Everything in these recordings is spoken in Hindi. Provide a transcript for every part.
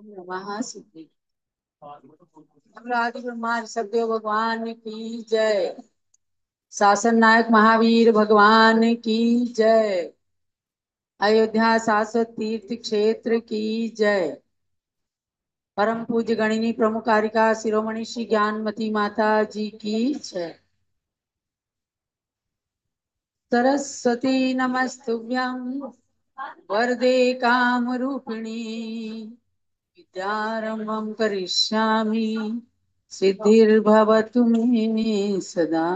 नमः सिद्धि। आदि ब्रह्मा सदैव भगवान की जय। शासन नायक महावीर भगवान की जय। अयोध्या शाश्वत तीर्थ क्षेत्र की जय। परम पूज्य गणिनी प्रमुख कारिका शिरोमणि श्री ज्ञानमती माता जी की जय। सरस्वती नमस्तुभ्यं वरदे कामरूपिणी विद्यारंभं करिष्यामि सिद्धिर्भवतु मे सदा।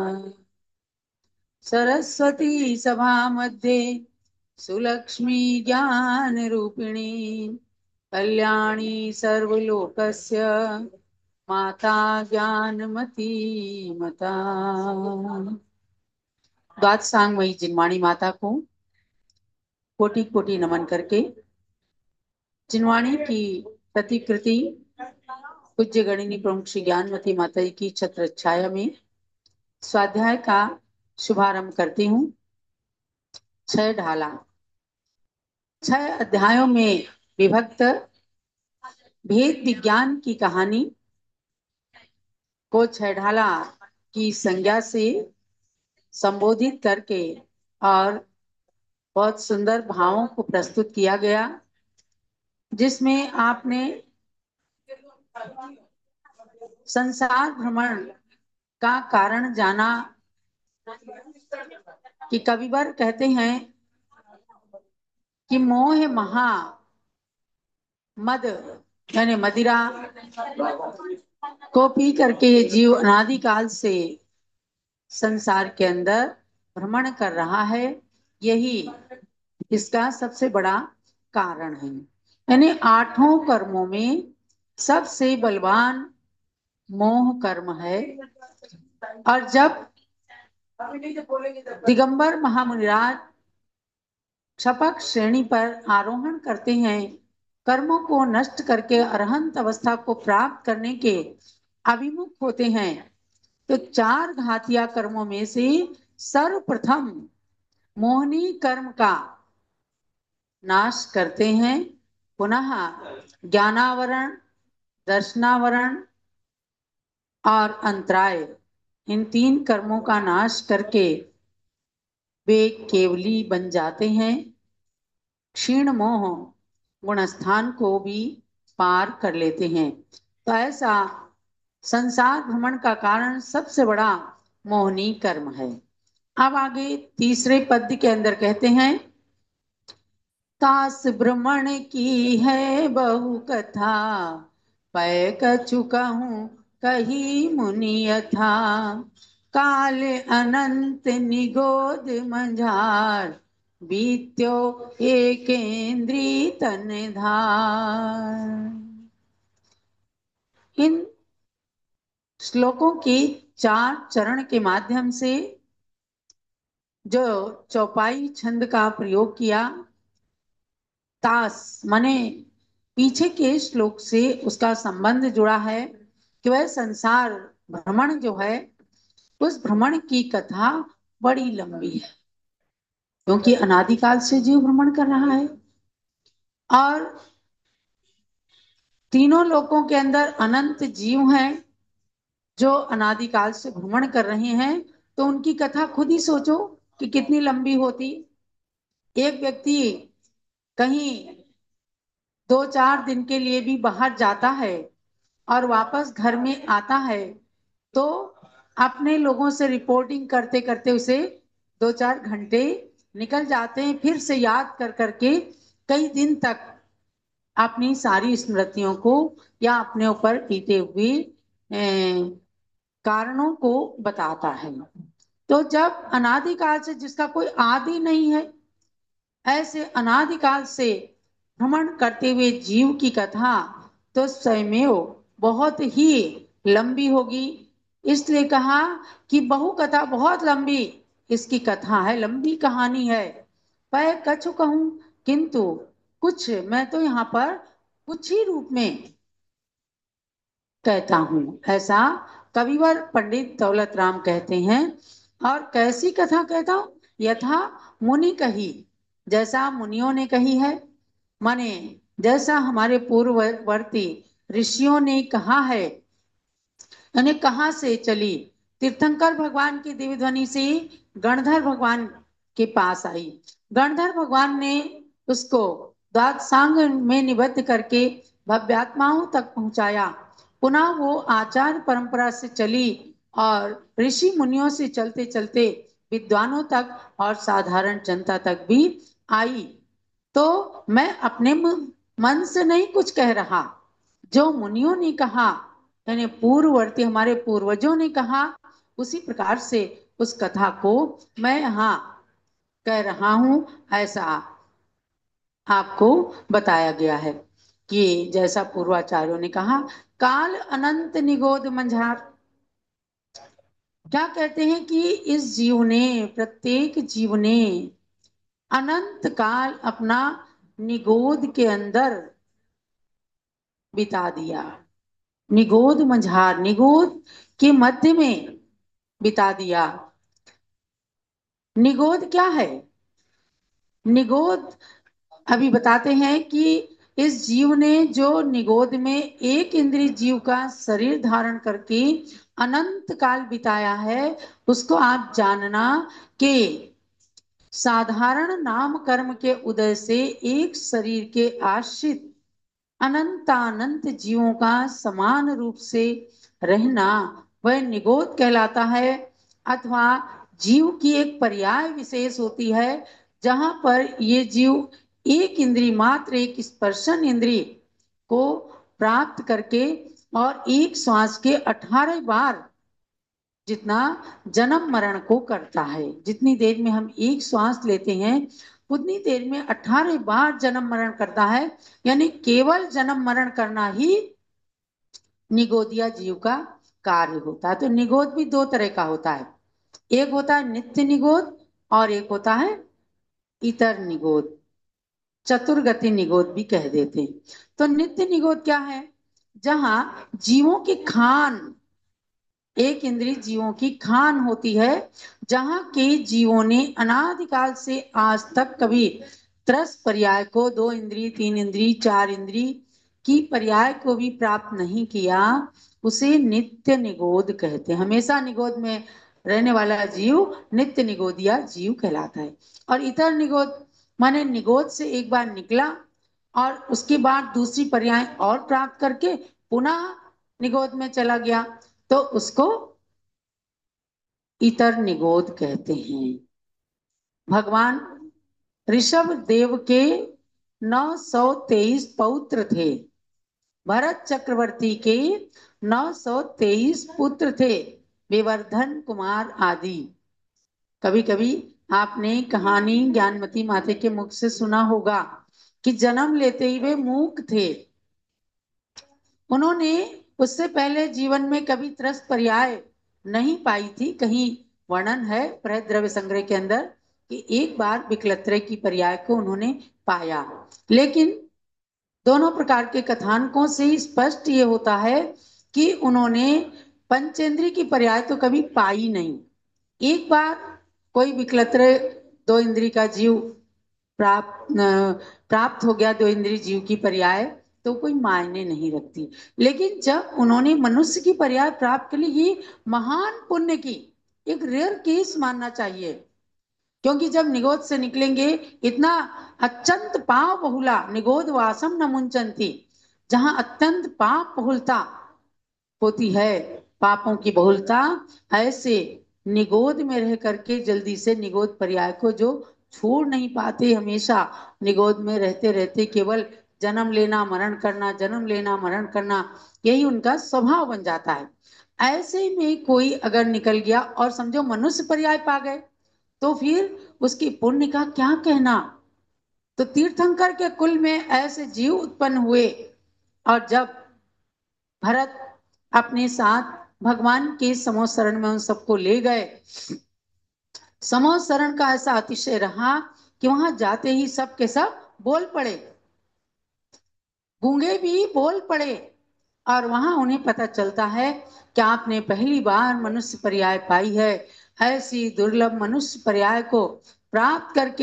सरस्वती सभा मध्ये सुलक्ष्मी ज्ञान रूपिणी कल्याणी सर्वलोकस्य माता ज्ञानमती मता। द्वादशांगमयी जिनवाणी माता को कोटि कोटि नमन करके जिनवाणी की प्रतिकृति पूज्य गणिनी प्रमुख श्री ज्ञानमती माता जी की छत्र छाया में स्वाध्याय का शुभारंभ करती हूँ। 6 ढाला 6 अध्यायों में विभक्त भेद विज्ञान की कहानी को 6 ढाला की संज्ञा से संबोधित करके और बहुत सुंदर भावों को प्रस्तुत किया गया, जिसमें आपने संसार भ्रमण का कारण जाना कि कविवर कहते हैं कि मोह महा मद यानी मदिरा को पी करके ये जीव अनादिकाल से संसार के अंदर भ्रमण कर रहा है। यही इसका सबसे बड़ा कारण है। यानी 8 कर्मों में सबसे बलवान मोह कर्म है। और जब दिगंबर महामुनिराज क्षपक श्रेणी पर आरोहण करते हैं, कर्मों को नष्ट करके अरहंत अवस्था को प्राप्त करने के अभिमुख होते हैं, तो 4 घातिया कर्मों में से सर्वप्रथम मोहनी कर्म का नाश करते हैं। पुनः ज्ञानावरण, दर्शनावरण और अंतराय, इन 3 कर्मों का नाश करके वे केवली बन जाते हैं। क्षीण मोह गुणस्थान को भी पार कर लेते हैं। तो ऐसा संसार भ्रमण का कारण सबसे बड़ा मोहनी कर्म है। अब आगे तीसरे पद्य के अंदर कहते हैं, तास भ्रमण की है बहु कथा, पै कछु कहूं कही मुनि यथा, काल अनंत निगोद मंझार, बीत्यो एकेंद्री तन धार। इन श्लोकों के 4 चरण के माध्यम से जो चौपाई छंद का प्रयोग किया, तास माने पीछे के श्लोक से उसका संबंध जुड़ा है कि वह संसार भ्रमण जो है, उस भ्रमण की कथा बड़ी लंबी है, क्योंकि अनादिकाल से जीव भ्रमण कर रहा है और तीनों लोकों के अंदर अनंत जीव हैं जो अनादिकाल से भ्रमण कर रहे हैं। तो उनकी कथा खुद ही सोचो कि कितनी लंबी होती। एक व्यक्ति कहीं 2-4 दिन के लिए भी बाहर जाता है और वापस घर में आता है, तो अपने लोगों से रिपोर्टिंग करते करते उसे 2-4 घंटे निकल जाते हैं। फिर से याद कर करके कई दिन तक अपनी सारी स्मृतियों को या अपने ऊपर बीते हुए कारणों को बताता है। तो जब अनादिकाल से, जिसका कोई आदि नहीं है, ऐसे अनादिकाल से भ्रमण करते हुए जीव की कथा तो स्वयमेव बहुत ही लंबी होगी। इसलिए कहा कि बहु कथा, बहुत लंबी इसकी कथा है, लंबी कहानी है। पै कछु कहूं, किंतु कुछ मैं तो यहाँ पर कुछ ही रूप में कहता हूं, ऐसा कविवर पंडित दौलत राम कहते हैं। और कैसी कथा कहता हूं? यथा मुनि कही, जैसा मुनियों ने कही है। माने जैसा हमारे पूर्ववर्ती ऋषियों ने कहा है, यानी कहाँ से चली? तीर्थंकर भगवान की दिव्य ध्वनि से गणधर भगवान के पास आई। गणधर भगवान ने उसको द्वादशांग में निबद्ध करके भव्यात्माओं तक पहुंचाया। पुनः वो आचार परंपरा से चली और ऋषि मुनियों से चलते चलते विद्वानों तक और साधारण जनता तक भी आई। तो मैं अपने मन से नहीं कुछ कह रहा, जो मुनियों ने कहा, यानी पूर्ववर्ती हमारे पूर्वजों ने कहा, उसी प्रकार से उस कथा को मैं यहाँ कह रहा हूं। ऐसा आपको बताया गया है कि जैसा पूर्वाचार्यों ने कहा, काल अनंत निगोद मंझार। क्या कहते हैं कि इस जीव ने, प्रत्येक जीव ने अनंत काल अपना निगोद के अंदर बिता दिया। निगोद मंझार, निगोद के मध्य में बिता दिया। निगोद क्या है? निगोद अभी बताते हैं कि इस जीव ने जो निगोद में एक इंद्रिय जीव का शरीर धारण करके अनंत काल बिताया है, उसको आप जानना कि साधारण नाम कर्म के उदय से एक शरीर के आश्रित अनंतानंत जीवों का समान रूप से रहना वह निगोद कहलाता है। अथवा जीव की एक पर्याय विशेष होती है, जहां पर ये जीव एक इंद्री मात्र, एक स्पर्शन इंद्री को प्राप्त करके और एक श्वास के 18 बार जितना जन्म मरण को करता है। जितनी देर में हम एक श्वास लेते हैं, उतनी देर में 18 बार जन्म मरण करता है। यानी केवल जन्म मरण करना ही निगोदिया जीव का कार्य होता है। तो निगोद भी दो तरह का होता है, एक होता है नित्य निगोद और एक होता है इतर निगोद, चतुर्गति निगोद भी कह देते हैं। तो नित्य निगोद क्या है? जहां जीवों की खान, एक इंद्रिय जीवों की खान होती है, जहां के जीवों ने अनादिकाल से आज तक कभी त्रस पर्याय को, दो इंद्रिय, तीन इंद्रिय, चार इंद्रिय की पर्याय को भी प्राप्त नहीं किया, उसे नित्य निगोद कहते हैं। हमेशा निगोद में रहने वाला जीव नित्य निगोदिया जीव कहलाता है। और इतर निगोद माने निगोद से एक बार निकला और उसके बाद दूसरी पर्याय और प्राप्त करके पुनः निगोद में चला गया, तो उसको इतर निगोद कहते हैं। भगवान ऋषभ देव के 923 पौत्र थे। भरत चक्रवर्ती के 923 पुत्र थे, विवर्धन कुमार आदि। कभी कभी आपने कहानी ज्ञानमती माते के मुख से सुना होगा कि जन्म लेते ही वे मूक थे। उन्होंने उससे पहले जीवन में कभी त्रस्त पर्याय नहीं पाई थी। कहीं वर्णन है बृहद द्रव्य संग्रह के अंदर कि एक बार विकलत्रय की पर्याय को उन्होंने पाया। लेकिन दोनों प्रकार के कथानकों से स्पष्ट ये होता है कि उन्होंने पंचेंद्रिय की पर्याय तो कभी पाई नहीं। एक बार कोई विकलत्रय दो इंद्रिय का जीव प्राप्त हो गया, दो इंद्रिय जीव की पर्याय, तो कोई मायने नहीं रखती। लेकिन जब उन्होंने मनुष्य की पर्याय प्राप्त कर ली, ये महान पुण्य की एक रेयर केस मानना चाहिए। क्योंकि जब निगोद से निकलेंगे, इतना अत्यंत पाप बहुला निगोद वासम न मुंचंती, जहां अत्यंत पाप बहुलता होती है, पापों की बहुलता, ऐसे निगोद में रह करके जल्दी से निगोद पर्याय को जो छोड़ नहीं पाते, हमेशा निगोद में रहते रहते केवल जन्म लेना मरण करना, जन्म लेना मरण करना, यही उनका स्वभाव बन जाता है। ऐसे में कोई अगर निकल गया और समझो मनुष्य पर्याय पा गए, तो फिर उसकी पुण्य का क्या कहना। तो तीर्थंकर के कुल में ऐसे जीव उत्पन्न हुए, और जब भरत अपने साथ भगवान के समोह शरण में उन सबको ले गए, समोह शरण का ऐसा अतिशय रहा कि वहां जाते ही सब के सब बोल पड़े, गूंगे भी बोल पड़े। और वहां उन्हें पता चलता है कि आपने पहली बार मनुष्य पर्याय पाई है। ऐसी दुर्लभ मनुष्य पर्याय को प्राप्त करके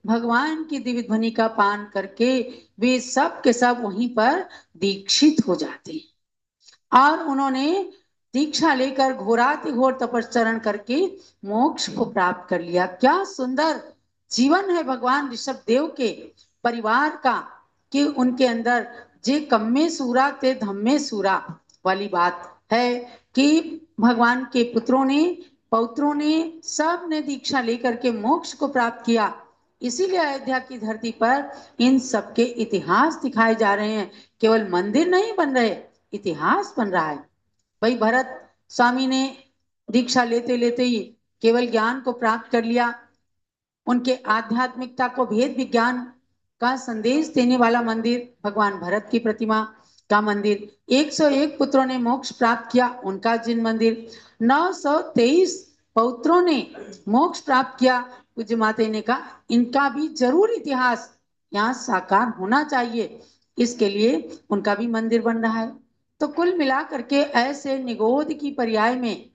भगवान की दिव्य ध्वनि का पान करके वे सब के सब वहीं पर दीक्षित हो जाते हैं और उन्होंने दीक्षा लेकर घोराति घोर तपस्चरण करके मोक्ष को प्राप्त कर लिया। क्या सुंदर जीवन है भगवान ऋषभ देव के परिवार का कि उनके अंदर जे कम्मे सूरा ते धम्मे सूरा वाली बात है कि भगवान के पुत्रों ने पौत्रों ने सब ने दीक्षा लेकर के मोक्ष को प्राप्त किया। इसीलिए अयोध्या की धरती पर इन सबके इतिहास दिखाए जा रहे हैं। केवल मंदिर नहीं बन रहे, इतिहास बन रहा है। भाई भरत स्वामी ने दीक्षा लेते लेते ही केवल ज्ञान को प्राप्त कर लिया। उनके आध्यात्मिकता को भेद विज्ञान का संदेश देने वाला मंदिर भगवान भरत की प्रतिमा का मंदिर, 101 पुत्रों ने मोक्ष प्राप्त किया उनका जिन मंदिर, 923 पौत्रों ने मोक्ष प्राप्त किया। पूज्य माता ने कहा इनका भी जरूर इतिहास यहाँ साकार होना चाहिए, इसके लिए उनका भी मंदिर बन रहा है। तो कुल मिलाकर के ऐसे निगोद की पर्याय में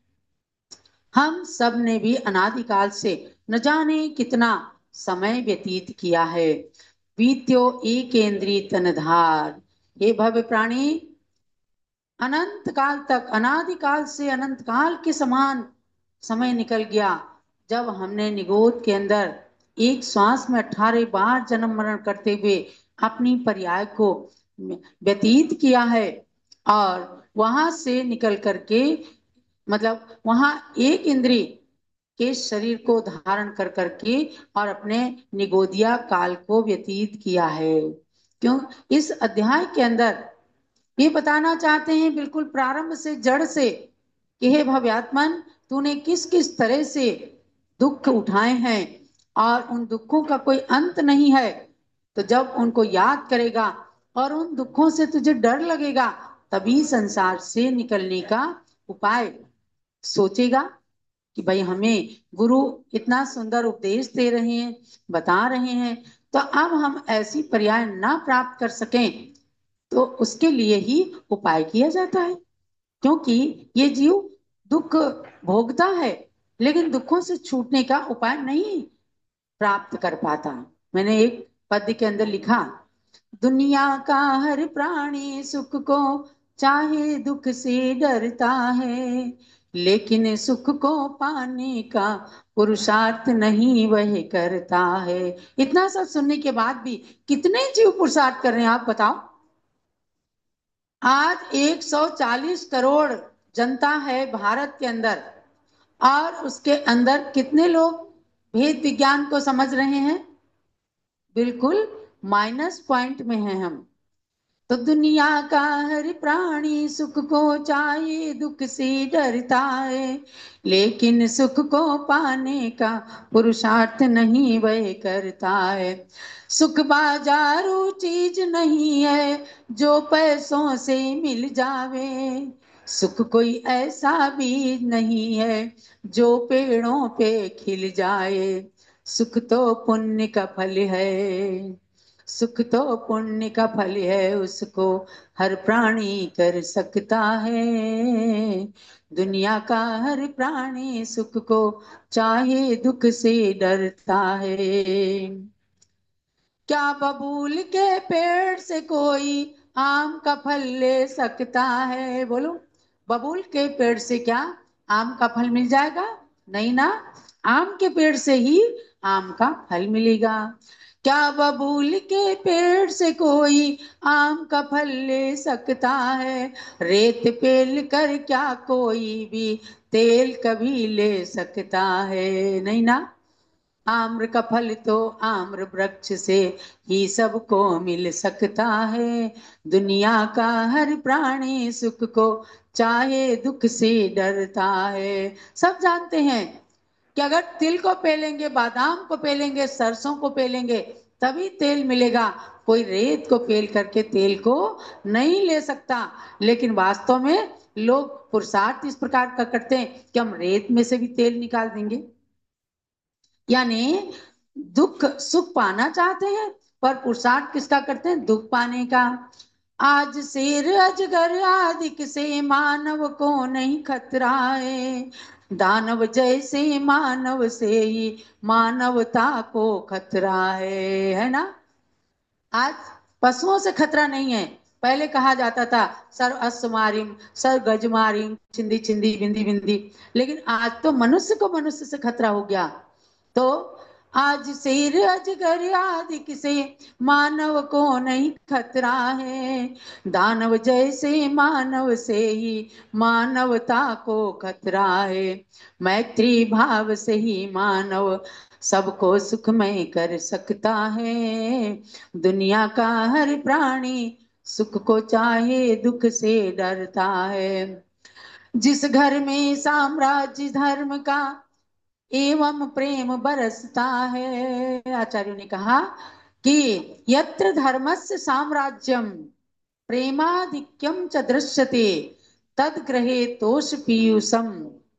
हम सब ने भी अनादिकाल से न जाने कितना समय व्यतीत किया है। बीत्यो एकेंद्री तनधार, हे भव्य प्राणी, अनंत काल तक, अनादिकाल से अनंत काल के समान समय निकल गया जब हमने निगोद के अंदर एक श्वास में 18 बार जन्म मरण करते हुए अपनी पर्याय को व्यतीत किया है और वहां से निकल करके मतलब वहां एक इंद्री के शरीर को धारण कर करके और अपने निगोदिया काल को व्यतीत किया है। क्यों? इस अध्याय के अंदर ये बताना चाहते हैं बिल्कुल प्रारंभ से जड़ से कि हे भव्यात्मन, तूने किस किस तरह से दुख उठाए हैं और उन दुखों का कोई अंत नहीं है। तो जब उनको याद करेगा और उन दुखों से तुझे डर लगेगा तभी संसार से निकलने का उपाय सोचेगा कि भाई हमें गुरु इतना सुंदर उपदेश दे रहे हैं, बता रहे हैं, तो अब हम ऐसी पर्याय ना प्राप्त कर सकें तो उसके लिए ही उपाय किया जाता है। क्योंकि ये जीव दुख भोगता है लेकिन दुखों से छूटने का उपाय नहीं प्राप्त कर पाता। मैंने एक पद्य के अंदर लिखा, दुनिया का हर प्राणी सुख को चाहे दुख से डरता है, लेकिन सुख को पाने का पुरुषार्थ नहीं वह करता है। इतना सब सुनने के बाद भी कितने जीव पुरुषार्थ कर रहे हैं आप बताओ। आज 140 करोड़ जनता है भारत के अंदर और उसके अंदर कितने लोग भेद विज्ञान को समझ रहे हैं? बिल्कुल माइनस पॉइंट में है हम। तो दुनिया का हर प्राणी सुख को चाहे दुख से डरता है, लेकिन सुख को पाने का पुरुषार्थ नहीं वह करता है। सुख बाजारू चीज नहीं है जो पैसों से मिल जावे, सुख कोई ऐसा बीज नहीं है जो पेड़ों पे खिल जाए। सुख तो पुण्य का फल है, सुख तो पुण्य का फल है, उसको हर प्राणी कर सकता है। दुनिया का हर प्राणी सुख को चाहे दुख से डरता है। क्या बबूल के पेड़ से कोई आम का फल ले सकता है? बोलो, बबूल के पेड़ से क्या आम का फल मिल जाएगा? नहीं ना, आम के पेड़ से ही आम का फल मिलेगा। क्या बबूल के पेड़ से कोई आम का फल ले सकता है? रेत पेल कर क्या कोई भी तेल कभी ले सकता है? नहीं ना, आम्र का फल तो आम्र वृक्ष से ही सबको मिल सकता है। दुनिया का हर प्राणी सुख को चाहे दुख से डरता है। सब जानते हैं कि अगर तिल को पेलेंगे, बादाम को पेलेंगे, सरसों को पेलेंगे तभी तेल मिलेगा। कोई रेत को पेल करके तेल को नहीं ले सकता। लेकिन वास्तव में लोग पुरुषार्थ इस प्रकार का करते हैं कि हम रेत में से भी तेल निकाल देंगे। यानी दुख सुख पाना चाहते हैं पर पुरुषार्थ किसका करते हैं? दुख पाने का। आज शेर अजगर आदि से मानव को नहीं खतरा है, दानव जैसे मानव से ही मानवता को खतरा है ना। आज पशुओं से खतरा नहीं है। पहले कहा जाता था सर अश्व मारिम, सर गज मारिम, चिंदी चिंदी बिंदी बिंदी, लेकिन आज तो मनुष्य को मनुष्य से खतरा हो गया। तो आज शेर अजगर आदि किसे मानव को नहीं खतरा है। दानव जैसे मानव से ही मानवता को खतरा है। मैत्री भाव से ही मानव सबको सुखमय कर सकता है। दुनिया का हर प्राणी सुख को चाहे दुख से डरता है। जिस घर में साम्राज्य धर्म का एवं प्रेम बरसता है, आचार्यों ने कहा कि यत्र धर्मस्य साम्राज्यम प्रेमाधिक्यम च दृश्यते तद ग्रहे तोष पीयूषम,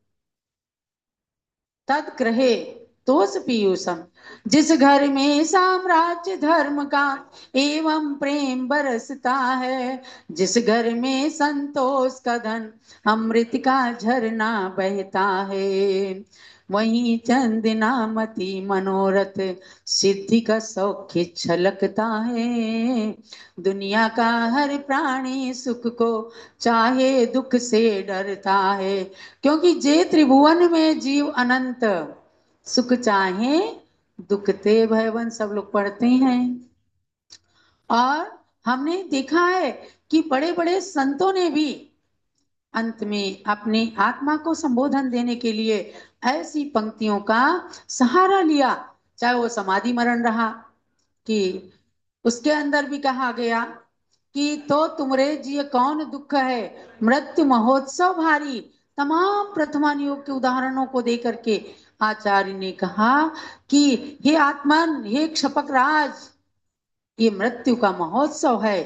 तद ग्रहे तोष पीयूषम। जिस घर में साम्राज्य धर्म का एवं प्रेम बरसता है, जिस घर में संतोष का धन अमृत का झरना बहता है, वहीं चंदनामती मनोरथ सिद्धि का सौख्य छलकता है। दुनिया का हर प्राणी सुख को चाहे दुख से डरता है, क्योंकि जे त्रिभुवन में जीव अनंत सुख चाहे दुख ते भयवन, सब लोग पढ़ते हैं। और हमने देखा है कि बड़े बड़े संतों ने भी अंत में अपने आत्मा को संबोधन देने के लिए ऐसी पंक्तियों का सहारा लिया। चाहे वो समाधि मरण रहा, कि उसके अंदर भी कहा गया कि तो तुमरे जिय कौन दुख है, मृत्यु महोत्सव भारी। तमाम प्रथमान योग के उदाहरणों को देकर के आचार्य ने कहा कि हे आत्मन, हे क्षपक राज, ये मृत्यु का महोत्सव है,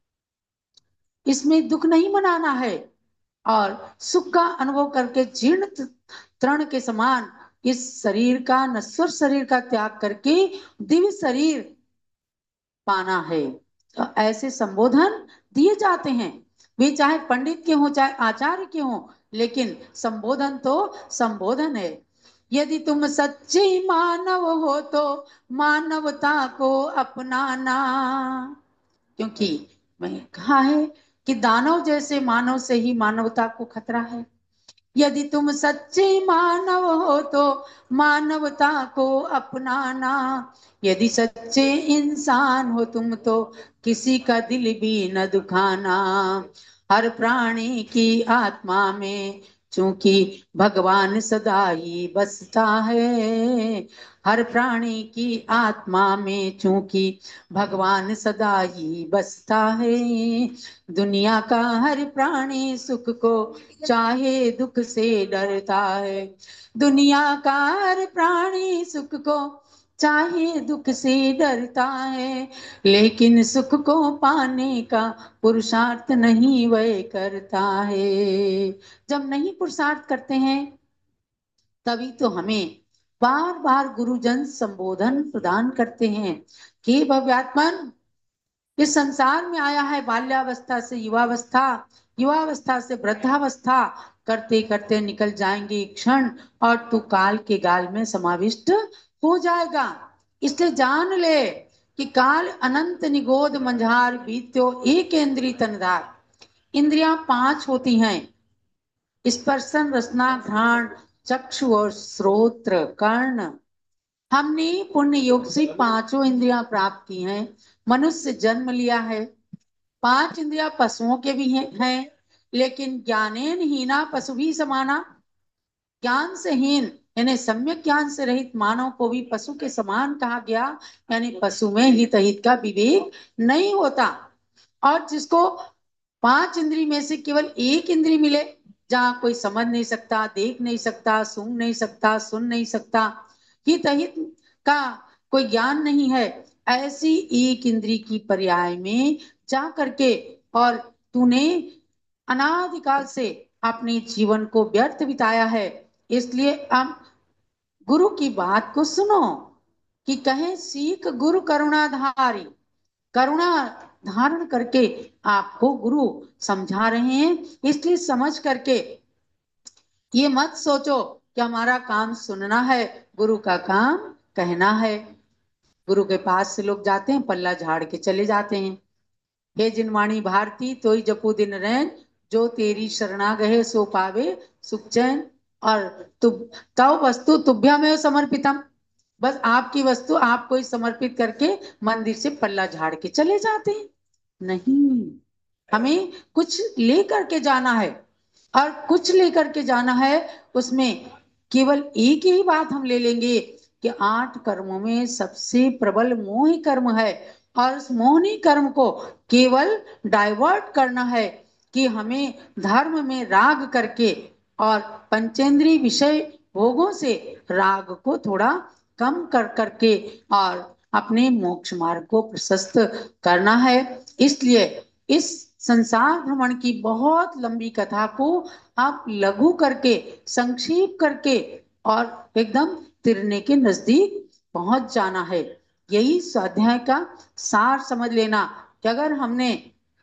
इसमें दुख नहीं मनाना है। और सुख का अनुभव करके जीर्ण तृण के समान इस शरीर का, नश्वर शरीर का त्याग करके दिव्य शरीर पाना है। तो ऐसे संबोधन दिए जाते हैं, वे चाहे पंडित के हों चाहे आचार्य के हों, लेकिन संबोधन तो संबोधन है। यदि तुम सच्चे मानव हो तो मानवता को अपनाना, क्योंकि मैंने कहा है कि दानव जैसे मानव से ही मानवता को खतरा है। यदि तुम सच्चे मानव हो तो मानवता को अपनाना, यदि सच्चे इंसान हो तुम तो किसी का दिल भी न दुखाना। हर प्राणी की आत्मा में चूंकि भगवान सदा ही बसता है, हर प्राणी की आत्मा में चूंकि भगवान सदा ही बसता है। दुनिया का हर प्राणी सुख को चाहे दुख से डरता है। दुनिया का हर प्राणी सुख को चाहे दुख से डरता है, लेकिन सुख को पाने का पुरुषार्थ नहीं वह करता है। जब नहीं पुरुषार्थ करते हैं तभी तो हमें बार बार गुरुजन संबोधन प्रदान करते हैं कि भव्यात्मन इस संसार में आया है बाल्यावस्था से युवावस्था, युवावस्था से वृद्धावस्था, करते करते निकल जाएंगे क्षण और तू काल के गाल में समाविष्ट हो जाएगा। इसलिए जान ले कि काल अनंत निगोद मंझार बीत्यो एक इंद्री तनधार। इंद्रियां पांच होती हैं, स्पर्शन रसना घ्राण चक्षु और श्रोत्र कर्ण। हमने पुण्य योग से पांचों इंद्रियां प्राप्त की हैं। मनुष्य जन्म लिया है, पांच इंद्रियां पशुओं के भी हैं, लेकिन ज्ञानेन हीना पशु भी समाना। ज्ञान से हीन यानी सम्यक ज्ञान से रहित मानव को भी पशु के समान कहा गया, यानी पशु में हित अहित का विवेक नहीं होता। और जिसको पांच इंद्री में से केवल एक इंद्री मिले, जहां कोई समझ नहीं सकता, देख नहीं सकता, सूंघ नहीं सकता, सुन नहीं सकता, हित अहित का कोई ज्ञान नहीं है, ऐसी एक इंद्री की पर्याय में जा करके और तूने अनादिकाल से अपने जीवन को व्यर्थ बिताया है। इसलिए हम गुरु की बात को सुनो कि कहे सीख गुरु करुणाधारी। करुणा धारण करके आपको गुरु समझा रहे हैं, इसलिए समझ करके ये मत सोचो कि हमारा काम सुनना है, गुरु का काम कहना है। गुरु के पास से लोग जाते हैं, पल्ला झाड़ के चले जाते हैं। हे जिनवाणी भारती तोई जपू दिन रैन, जो तेरी शरणा गहे सो पावे सुख चैन। और तुम तव वस्तु तुभ्यमेव समर्पितम, बस आपकी वस्तु आपको ही समर्पित करके मंदिर से पल्ला झाड़ के चले जाते हैं। नहीं, हमें कुछ लेकर के जाना है, और कुछ लेकर के जाना है। उसमें केवल एक ही बात हम ले लेंगे कि 8 कर्मों में सबसे प्रबल मोह ही कर्म है, और उस मोहनी कर्म को केवल डाइवर्ट करना है कि हमें धर्म में राग करके और पंचेंद्रीय विषय भोगों से राग को थोड़ा कम कर करके और अपने मोक्ष मार्ग को प्रशस्त करना है। इसलिए इस संसार भ्रमण की बहुत लंबी कथा को आप लघु करके, संक्षेप करके और एकदम तिरने के नजदीक पहुंच जाना है। यही स्वाध्याय का सार समझ लेना कि अगर हमने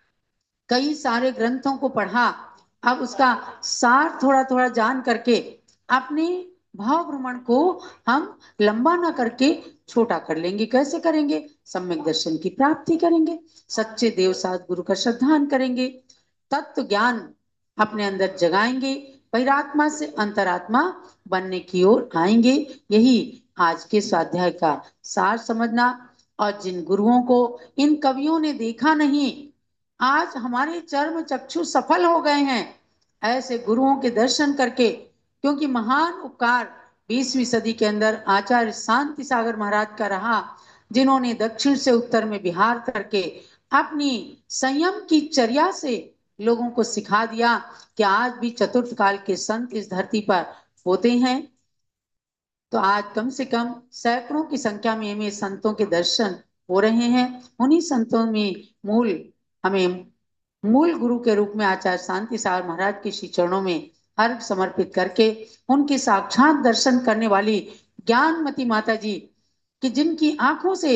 कई सारे ग्रंथों को पढ़ा, अब उसका सार थोड़ा थोड़ा जान करके अपने भाव भ्रमण को हम लंबा ना करके छोटा कर लेंगे। कैसे करेंगे? सम्यक दर्शन की प्राप्ति करेंगे, सच्चे देव साथ गुरु का श्रद्धान करेंगे, तत्व ज्ञान अपने अंदर जगाएंगे, बहिरात्मा से अंतरात्मा बनने की ओर आएंगे। यही आज के स्वाध्याय का सार समझना। और जिन गुरुओं को इन कवियों ने देखा नहीं, आज हमारे चर्म चक्षु सफल हो गए हैं ऐसे गुरुओं के दर्शन करके, क्योंकि महान उपकार 20वीं सदी के अंदर आचार्य शांति सागर महाराज का रहा, जिन्होंने दक्षिण से उत्तर में विहार करके अपनी संयम की चर्या से लोगों को सिखा दिया कि आज भी चतुर्थ काल के संत इस धरती पर होते हैं। तो आज कम से कम सैकड़ों की संख्या में हमें संतों के दर्शन हो रहे हैं। उन्हीं संतों में हमें मूल गुरु के रूप में आचार्य शांति सागर महाराज के श्री चरणों में अर्घ समर्पित करके उनके साक्षात दर्शन करने वाली ज्ञानमती माता जी कि जिनकी आंखों से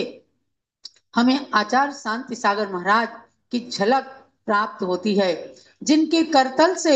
हमें आचार्य शांति सागर महाराज की झलक प्राप्त होती है, जिनके करतल से